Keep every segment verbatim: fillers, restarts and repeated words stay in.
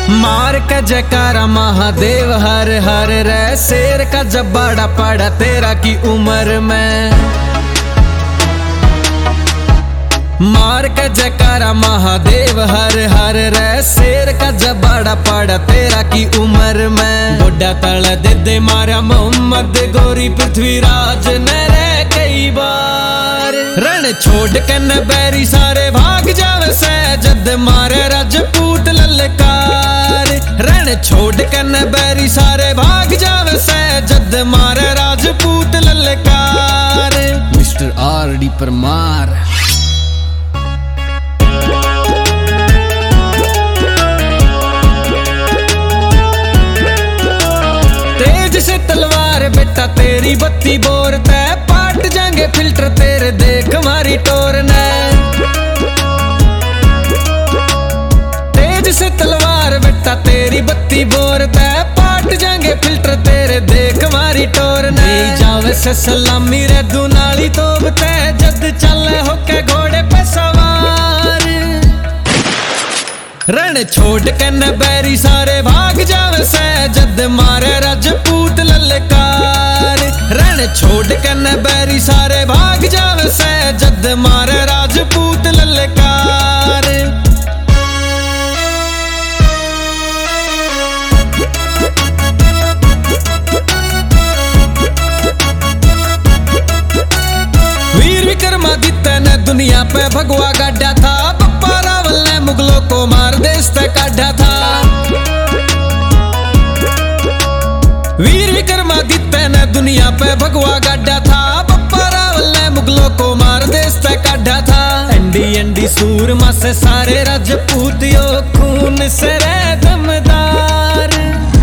मार का जयकारा महादेव हर हर रे, शेर का जबाड़ा पड़ा तेरा की उम्र में। मार का जयकारा महादेव हर हर रे, शेर का जबाड़ा पड़ा तेरा की उम्र में। बुढ़ा तल दे दे मारा मोहम्मद गोरी पृथ्वीराज ने रे कई बार। रण छोड़ के न बैरी सारे भाग जावे से, जद मारे राजपूत ललकार। रण छोड़ के न बैरी सारे भाग जावे से, जद मारे राजपूत ललकार। Mister R D Parmar. तेज से तलवार बेटा तेरी बत्ती बोर, तय पाट जाएंगे फिल्टर तेरे देख मारी टोर ने। तेज से तलवार बेटा तेरी बत्ती बोर, तय पाट जाएंगे फिल्टर तेरे देख मारी टोर ने। जावे से सलामी रे दुनाली तोब तय, जद चले होके घोड़े पे सवार। रण छोड़ के न बैरी सारे भाग जावे से, जद मारे राजपूत ललकार। रण छोड़ के न बैरी सारे भाग जावे से, जद मारे राजपूत ललकार। वीर विक्रमादित्य ने दुनिया पे भगवा गाड़ा था, बप्पा रावल ने मुगलों को मार देश तक काढ़ा था। वीर विक्रमादित्य ने दुनिया पे भगवा गाड़ा था, बप्पा रावल ने मुगलों को मार देश तक काढ़ा था। एंडी एंडी सूरमा से सारे राजपूतियों खून से रे दमदार।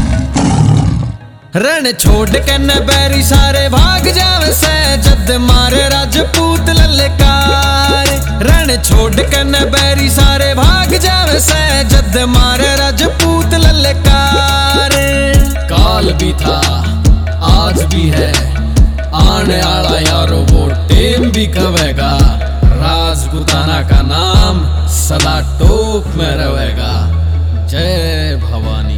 रण छोड़ के न बैरी सारे भाग जावे से, जद मारे राजपूत ललकार। रण छोड़ के न बैरी सारे भाग जावे से, जद मारे राजपूत ललकार। काल भी था आज भी है, आने आला यारो वो टेम भी कवेगा। राजपूताना का नाम सदा टोप में रहेगा। जय भवानी।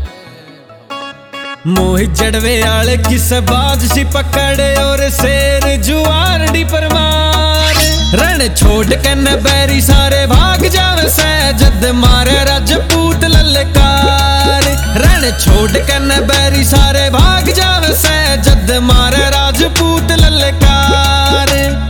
मोहित जड़वे आले किस बाज सी पकड़े, और शेर जुआर डी परमार। रण छोड़ के न बैरी सारे भाग जावे से, जद मारे राजपूत ललकार। रण छोड़ के न बैरी सारे भाग जावे से, जद मारे राजपूत ललकार।